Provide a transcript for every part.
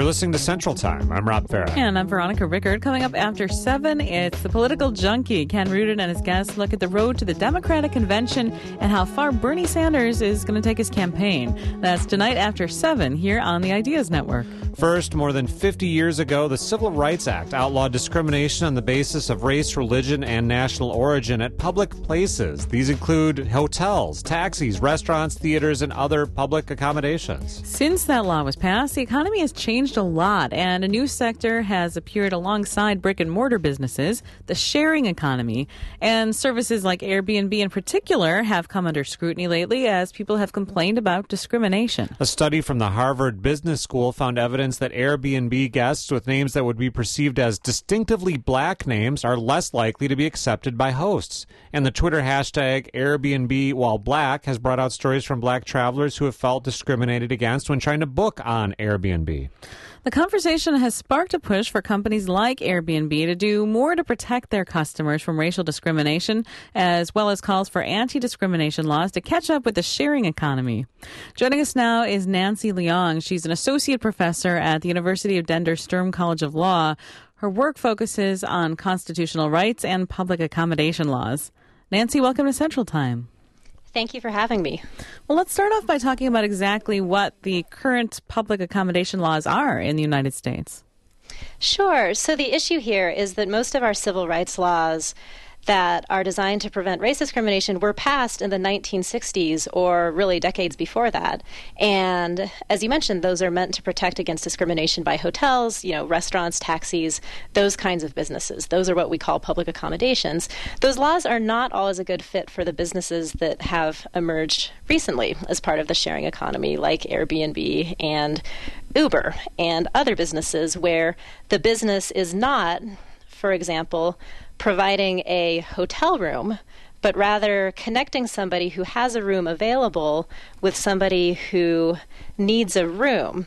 listening to Central Time. I'm Rob Farah. And I'm Veronica Rickard. Coming up after 7, it's the political junkie. Ken Rudin and his guests look at the road to the Democratic Convention and how far Bernie Sanders is going to take his campaign. That's tonight after 7 here on the Ideas Network. First, more than 50 years ago, the Civil Rights Act outlawed discrimination on the basis of race, religion, and national origin at public places. These include hotels, taxis, restaurants, theaters, and other public accommodations. Since that law was passed, the economy has changed a lot, and a new sector has appeared alongside brick-and-mortar businesses, the sharing economy. And services like Airbnb in particular have come under scrutiny lately as people have complained about discrimination. A study from the Harvard Business School found evidence that Airbnb guests with names that would be perceived as distinctively black names are less likely to be accepted by hosts. And the Twitter hashtag Airbnb while black has brought out stories from black travelers who have felt discriminated against when trying to book on Airbnb. The conversation has sparked a push for companies like Airbnb to do more to protect their customers from racial discrimination, as well as calls for anti-discrimination laws to catch up with the sharing economy. Joining us now is Nancy Leong. She's an associate professor at the University of Denver Sturm College of Law. Her work focuses on constitutional rights and public accommodation laws. Nancy, welcome to Central Time. Thank you for having me. Well, let's start off by talking about exactly what the current public accommodation laws are in the United States. Sure. So the issue here is that most of our civil rights laws that are designed to prevent race discrimination were passed in the 1960s or really decades before that. And as you mentioned, those are meant to protect against discrimination by hotels, restaurants, taxis, those kinds of businesses. Those are what we call public accommodations. Those laws are not always a good fit for the businesses that have emerged recently as part of the sharing economy, like Airbnb and Uber and other businesses where the business is not, for example, providing a hotel room, but rather connecting somebody who has a room available with somebody who needs a room.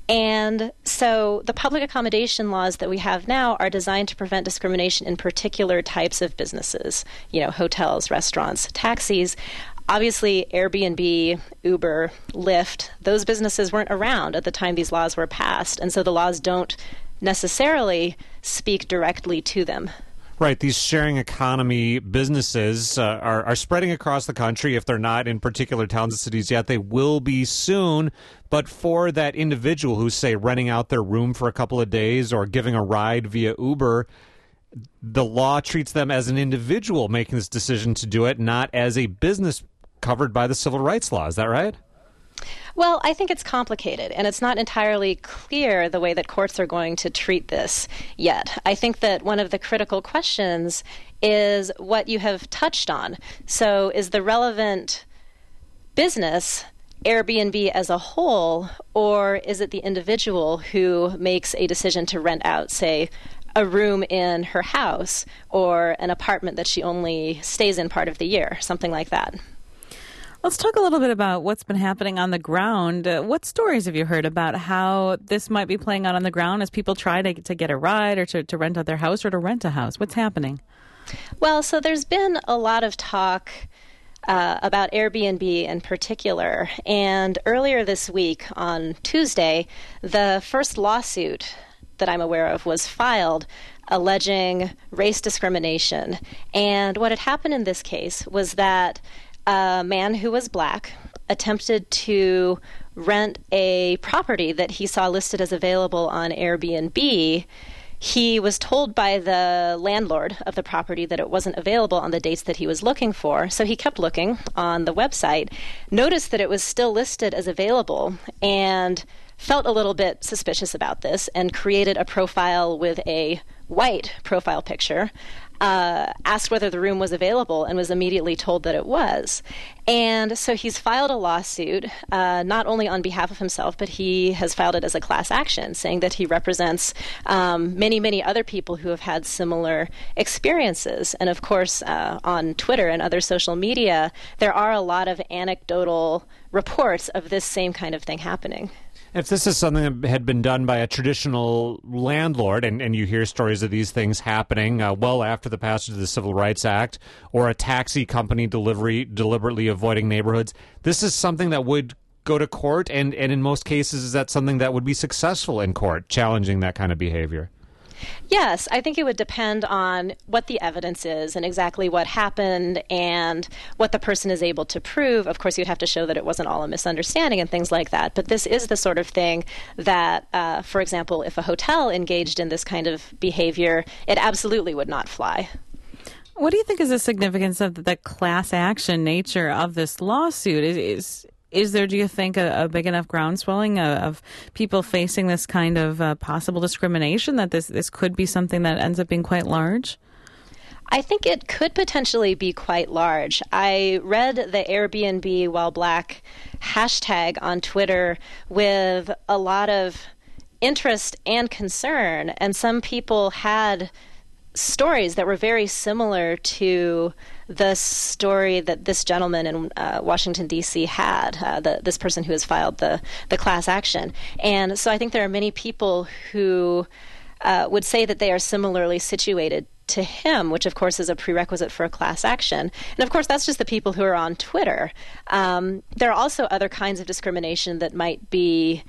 And so the public accommodation laws that we have now are designed to prevent discrimination in particular types of businesses, hotels, restaurants, taxis. Obviously, Airbnb, Uber, Lyft, those businesses weren't around at the time these laws were passed, and so the laws don't necessarily speak directly to them. Right. These sharing economy businesses are spreading across the country. If they're not in particular towns and cities yet, they will be soon. But for that individual who's, say, renting out their room for a couple of days or giving a ride via Uber, the law treats them as an individual making this decision to do it, not as a business covered by the civil rights law. Is that right? Well, I think it's complicated, and it's not entirely clear the way that courts are going to treat this yet. I think that one of the critical questions is what you have touched on. So is the relevant business Airbnb as a whole, or is it the individual who makes a decision to rent out, say, a room in her house or an apartment that she only stays in part of the year, something like that? Let's talk a little bit about what's been happening on the ground. What stories have you heard about how this might be playing out on the ground as people try to get a ride or to rent out their house or to rent a house? What's happening? Well, so there's been a lot of talk about Airbnb in particular. And earlier this week, on Tuesday, the first lawsuit that I'm aware of was filed alleging race discrimination. And what had happened in this case was that a man who was black attempted to rent a property that he saw listed as available on Airbnb. He was told by the landlord of the property that it wasn't available on the dates that he was looking for, so he kept looking on the website, noticed that it was still listed as available, and felt a little bit suspicious about this and created a profile with a white profile picture, asked whether the room was available and was immediately told that it was. And so he's filed a lawsuit, not only on behalf of himself, but he has filed it as a class action, saying that he represents many, many other people who have had similar experiences. And of course, on Twitter and other social media, there are a lot of anecdotal reports of this same kind of thing happening. If this is something that had been done by a traditional landlord, and you hear stories of these things happening well after the passage of the Civil Rights Act, or a taxi company deliberately avoiding neighborhoods, this is something that would go to court? And in most cases, is that something that would be successful in court, challenging that kind of behavior? Yes, I think it would depend on what the evidence is and exactly what happened and what the person is able to prove. Of course, you'd have to show that it wasn't all a misunderstanding and things like that. But this is the sort of thing that, for example, if a hotel engaged in this kind of behavior, it absolutely would not fly. What do you think is the significance of the class action nature of this lawsuit? Is there, do you think, a big enough groundswelling of people facing this kind of possible discrimination that this could be something that ends up being quite large? I think it could potentially be quite large. I read the Airbnb While Black hashtag on Twitter with a lot of interest and concern, and some people had stories that were very similar to the story that this gentleman in Washington, D.C. had, this person who has filed the class action. And so I think there are many people who would say that they are similarly situated to him, which of course is a prerequisite for a class action. And of course, that's just the people who are on Twitter. There are also other kinds of discrimination that might be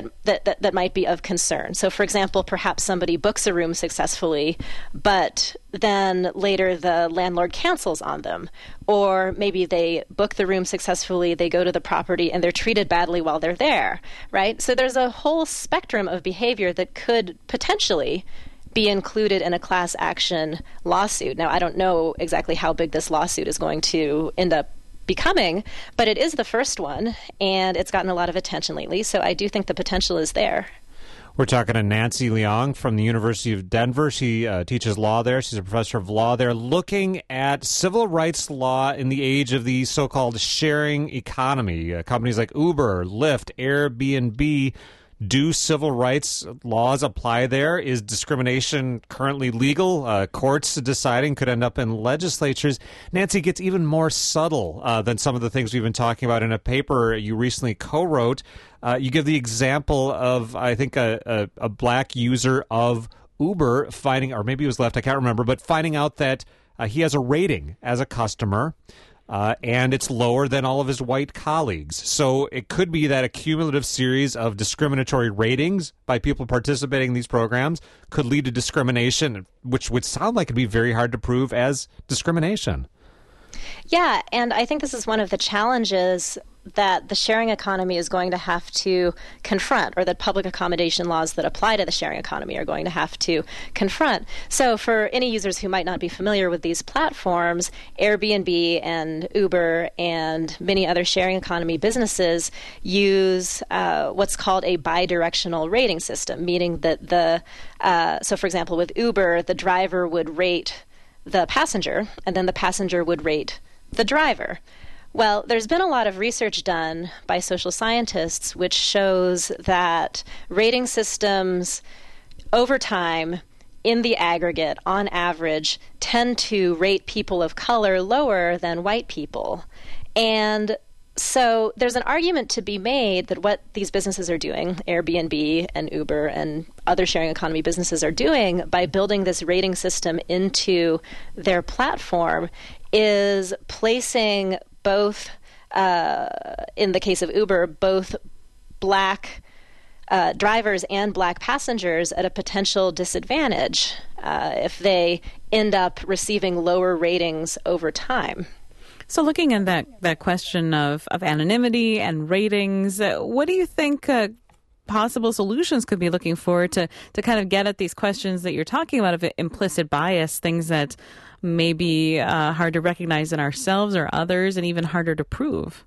that might be of concern. So, for example, perhaps somebody books a room successfully, but then later the landlord cancels on them. Or maybe they book the room successfully, they go to the property, and they're treated badly while they're there, right? So there's a whole spectrum of behavior that could potentially be included in a class action lawsuit. Now, I don't know exactly how big this lawsuit is going to end up becoming, but it is the first one, and it's gotten a lot of attention lately, so I do think the potential is there. We're talking to Nancy Leong from the University of Denver. She teaches law there. She's a professor of law there, looking at civil rights law in the age of the so-called sharing economy. Companies like Uber, Lyft, Airbnb. Do civil rights laws apply there? Is discrimination currently legal? Courts deciding, could end up in legislatures. Nancy, gets even more subtle than some of the things we've been talking about in a paper you recently co-wrote. You give the example of, I think, a black user of Uber finding, or maybe it was Lyft, I can't remember, but finding out that he has a rating as a customer. And it's lower than all of his white colleagues. So it could be that a cumulative series of discriminatory ratings by people participating in these programs could lead to discrimination, which would sound like it'd be very hard to prove as discrimination. Yeah, and I think this is one of the challenges that the sharing economy is going to have to confront, or that public accommodation laws that apply to the sharing economy are going to have to confront. So for any users who might not be familiar with these platforms, Airbnb and Uber and many other sharing economy businesses use what's called a bidirectional rating system, meaning that so for example, with Uber, the driver would rate the passenger, and then the passenger would rate the driver. Well, there's been a lot of research done by social scientists which shows that rating systems over time, in the aggregate, on average, tend to rate people of color lower than white people. And so there's an argument to be made that what these businesses are doing, Airbnb and Uber and other sharing economy businesses are doing by building this rating system into their platform, is placing both, in the case of Uber, both black drivers and black passengers at a potential disadvantage if they end up receiving lower ratings over time. So looking at that question of anonymity and ratings, what do you think possible solutions could be looking for to kind of get at these questions that you're talking about of implicit bias, things that may be hard to recognize in ourselves or others and even harder to prove?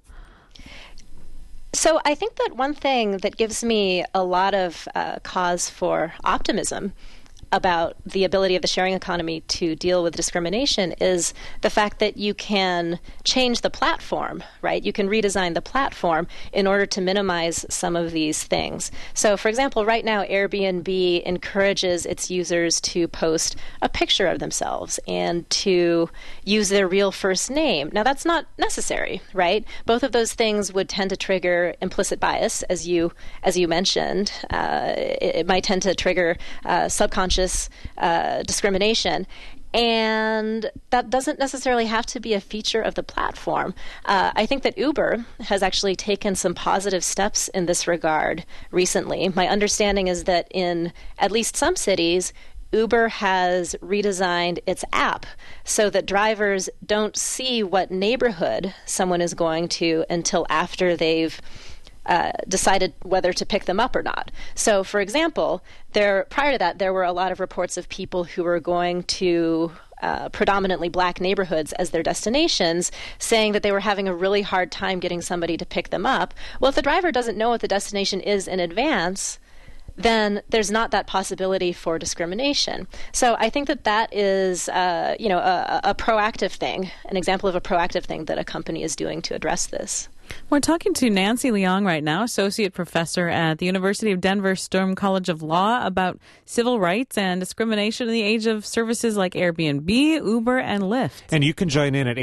So I think that one thing that gives me a lot of cause for optimism about the ability of the sharing economy to deal with discrimination is the fact that you can change the platform, right? You can redesign the platform in order to minimize some of these things. So, for example, right now, Airbnb encourages its users to post a picture of themselves and to use their real first name. Now, that's not necessary, right? Both of those things would tend to trigger implicit bias, as you mentioned. It might tend to trigger subconscious discrimination. And that doesn't necessarily have to be a feature of the platform. I think that Uber has actually taken some positive steps in this regard recently. My understanding is that in at least some cities, Uber has redesigned its app so that drivers don't see what neighborhood someone is going to until after they've decided whether to pick them up or not. So, for example, prior to that, there were a lot of reports of people who were going to predominantly black neighborhoods as their destinations, saying that they were having a really hard time getting somebody to pick them up. Well, if the driver doesn't know what the destination is in advance, then there's not that possibility for discrimination. So I think that is, a proactive thing, an example of a proactive thing that a company is doing to address this. We're talking to Nancy Leong right now, associate professor at the University of Denver Sturm College of Law, about civil rights and discrimination in the age of services like Airbnb, Uber, and Lyft. And you can join in at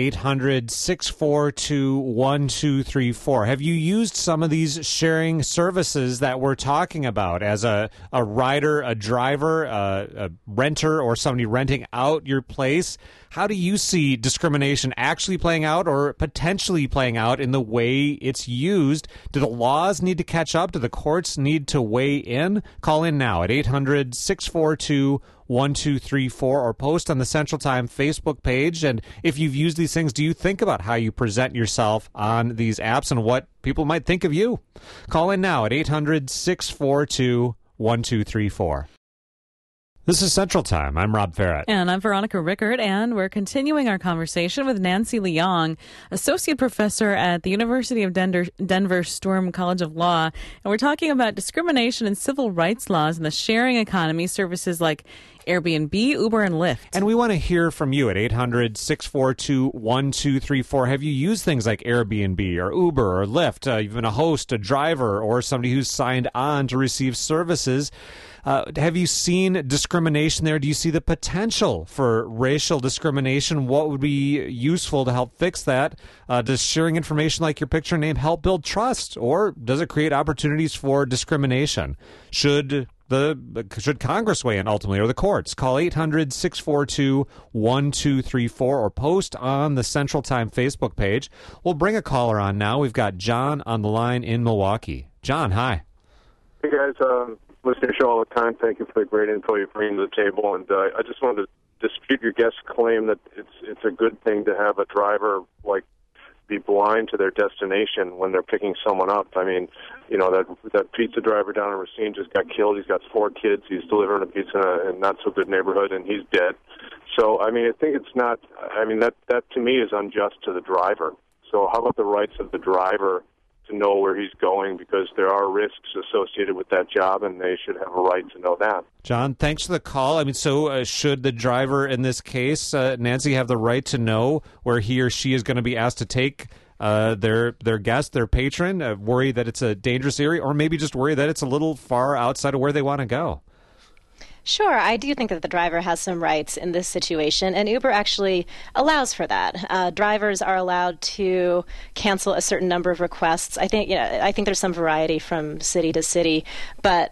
800-642-1234. Have you used some of these sharing services that we're talking about as a rider, a driver, a renter, or somebody renting out your place? How do you see discrimination actually playing out or potentially playing out in the way it's used? Do the laws need to catch up? Do the courts need to weigh in? Call in now at 800-642-1234 or post on the Central Time Facebook page. And if you've used these things, do you think about how you present yourself on these apps and what people might think of you? Call in now at 800-642-1234. This is Central Time. I'm Rob Farrett. And I'm Veronica Rickert, and we're continuing our conversation with Nancy Leong, associate professor at the University of Denver Sturm College of Law. And we're talking about discrimination and civil rights laws in the sharing economy, services like Airbnb, Uber, and Lyft. And we want to hear from you at 800-642-1234. Have you used things like Airbnb or Uber or Lyft? You've been a host, a driver, or somebody who's signed on to receive services. Have you seen discrimination there? Do you see the potential for racial discrimination? What would be useful to help fix that? Does sharing information like your picture and name help build trust, or does it create opportunities for discrimination? Should Congress weigh in ultimately, or the courts? Call 800-642-1234 or post on the Central Time Facebook page. We'll bring a caller on now. We've got John on the line in Milwaukee. John, hi. Hey, guys. Listen to your show all the time. Thank you for the great info you bring to the table. And I just wanted to dispute your guest's claim that it's a good thing to have a driver be blind to their destination when they're picking someone up. I mean, that pizza driver down in Racine just got killed. He's got 4 kids. He's delivering a pizza in a not so good neighborhood, and he's dead. So, I mean, I think it's not. I mean, that to me is unjust to the driver. So, how about the rights of the driver to know where he's going, because there are risks associated with that job, and they should have a right to know that. John, thanks for the call. I mean, so should the driver in this case, Nancy, have the right to know where he or she is going to be asked to take their guest, their patron, worry that it's a dangerous area, or maybe just worry that it's a little far outside of where they want to go? Sure, I do think that the driver has some rights in this situation, and Uber actually allows for that. Drivers are allowed to cancel a certain number of requests. I think there's some variety from city to city, but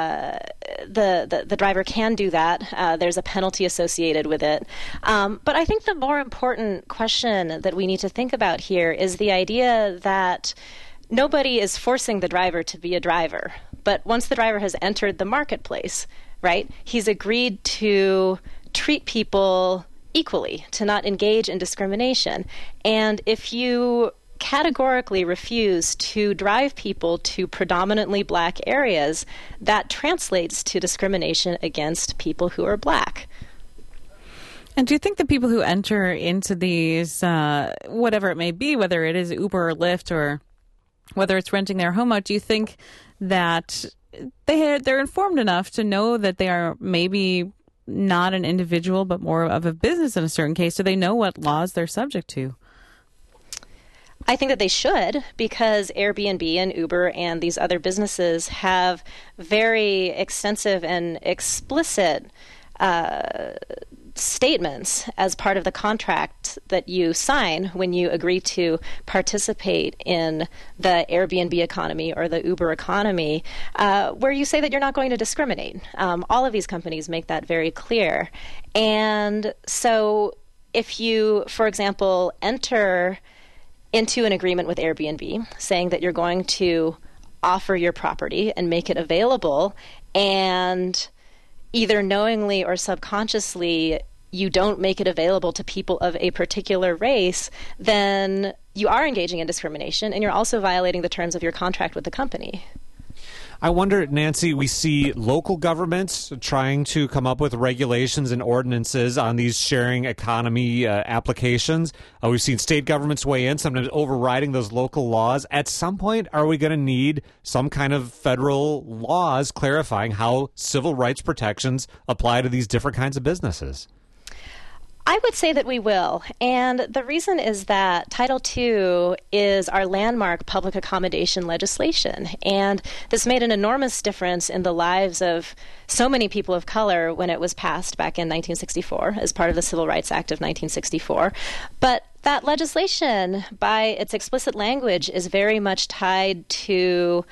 the driver can do that. There's a penalty associated with it. But I think the more important question that we need to think about here is the idea that nobody is forcing the driver to be a driver. But once the driver has entered the marketplace, right, he's agreed to treat people equally, to not engage in discrimination. And if you categorically refuse to drive people to predominantly black areas, that translates to discrimination against people who are black. And do you think the people who enter into these, whatever it may be, whether it is Uber or Lyft or whether it's renting their home out, do you think that they're informed enough to know that they are maybe not an individual but more of a business in a certain case? Do they know what laws they're subject to? I think that they should, because Airbnb and Uber and these other businesses have very extensive and explicit statements as part of the contract that you sign when you agree to participate in the Airbnb economy or the Uber economy, where you say that you're not going to discriminate. All of these companies make that very clear. And so if you, for example, enter into an agreement with Airbnb saying that you're going to offer your property and make it available, and either knowingly or subconsciously you don't make it available to people of a particular race, then you are engaging in discrimination, and you're also violating the terms of your contract with the company. I wonder, Nancy, we see local governments trying to come up with regulations and ordinances on these sharing economy applications. We've seen state governments weigh in, sometimes overriding those local laws. At some point, are we going to need some kind of federal laws clarifying how civil rights protections apply to these different kinds of businesses? I would say that we will. And the reason is that Title II is our landmark public accommodation legislation. And this made an enormous difference in the lives of so many people of color when it was passed back in 1964 as part of the Civil Rights Act of 1964. But that legislation, by its explicit language, is very much tied to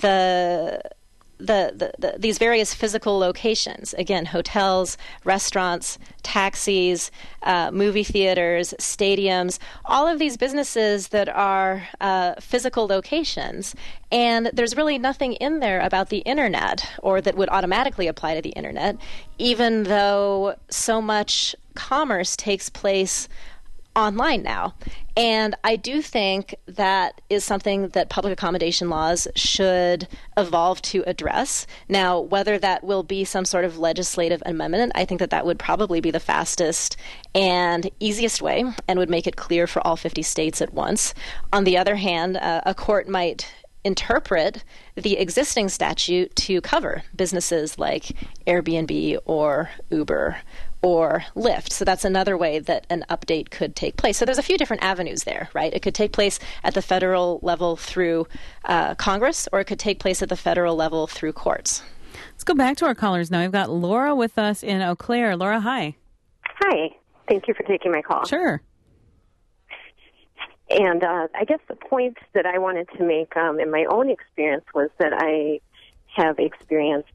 these various physical locations. Again, hotels, restaurants, taxis, movie theaters, stadiums, all of these businesses that are physical locations. And there's really nothing in there about the internet, or that would automatically apply to the internet, even though so much commerce takes place online now. And I do think that is something that public accommodation laws should evolve to address. Now, whether that will be some sort of legislative amendment, I think that that would probably be the fastest and easiest way and would make it clear for all 50 states at once. On the other hand, a court might interpret the existing statute to cover businesses like Airbnb or Uber or Lyft. So that's another way that an update could take place. So there's a few different avenues there, right? It could take place at the federal level through Congress, or it could take place at the federal level through courts. Let's go back to our callers now. We've got Laura with us in Eau Claire. Laura, hi. Hi. Thank you for taking my call. Sure. And I guess the point that I wanted to make in my own experience was that I have experienced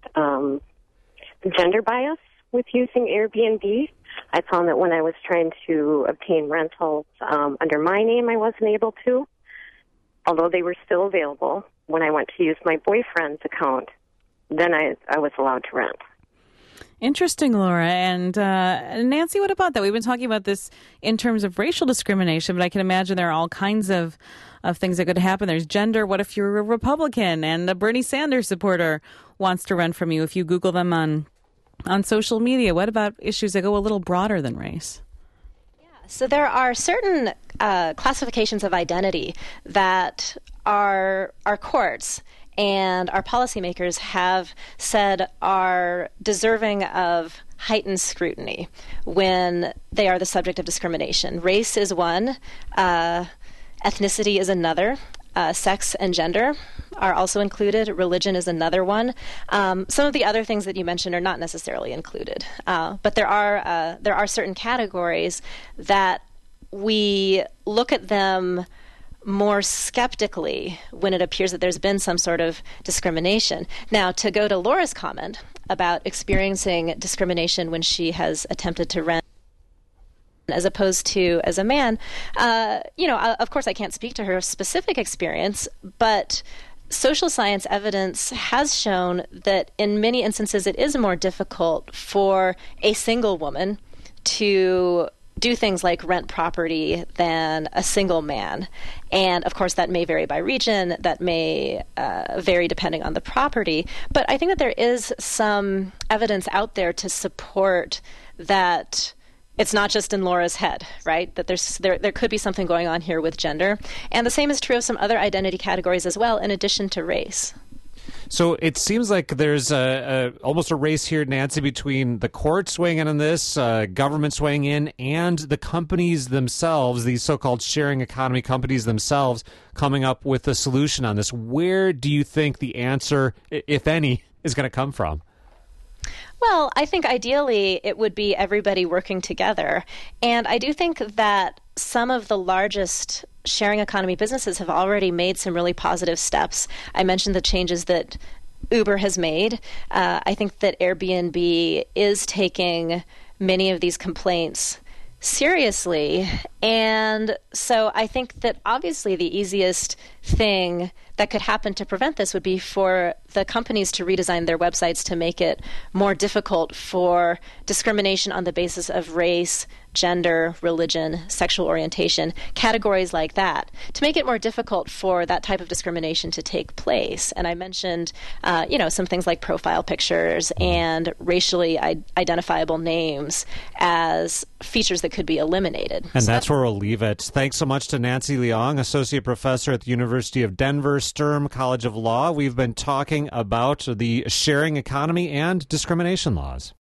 gender bias with using Airbnb. I found that when I was trying to obtain rentals under my name, I wasn't able to, although they were still available. When I went to use my boyfriend's account, then I was allowed to rent. Interesting, Laura. And Nancy, what about that? We've been talking about this in terms of racial discrimination, but I can imagine there are all kinds of things that could happen. There's gender. What if you're a Republican and a Bernie Sanders supporter wants to rent from you? If you Google them on social media, what about issues that go a little broader than race? So there are certain classifications of identity that our courts and our policymakers have said are deserving of heightened scrutiny when they are the subject of discrimination. Race is one, ethnicity is another. Sex and gender are also included. Religion is another one. Some of the other things that you mentioned are not necessarily included, but there are certain categories that we look at them more skeptically when it appears that there's been some sort of discrimination. Now, to go to Laura's comment about experiencing discrimination when she has attempted to rent as opposed to as a man, of course I can't speak to her specific experience, but social science evidence has shown that in many instances it is more difficult for a single woman to do things like rent property than a single man. And of course that may vary by region, that may vary depending on the property, but I think that there is some evidence out there to support that it's not just in Laura's head, right? That there could be something going on here with gender. And the same is true of some other identity categories as well, in addition to race. So it seems like there's almost a race here, Nancy, between the courts weighing in on this, governments weighing in, and the companies themselves, these so-called sharing economy companies themselves, coming up with a solution on this. Where do you think the answer, if any, is going to come from? Well, I think ideally it would be everybody working together. And I do think that some of the largest sharing economy businesses have already made some really positive steps. I mentioned the changes that Uber has made. I think that Airbnb is taking many of these complaints seriously. And so I think that obviously the easiest thing that could happen to prevent this would be for the companies to redesign their websites to make it more difficult for discrimination on the basis of race, gender, religion, sexual orientation, categories like that, to make it more difficult for that type of discrimination to take place. And I mentioned, some things like profile pictures and racially identifiable names as features that could be eliminated. And that's where we'll leave it. Thanks so much to Nancy Leong, Associate Professor at the University of Denver, Sturm College of Law. We've been talking about the sharing economy and discrimination laws.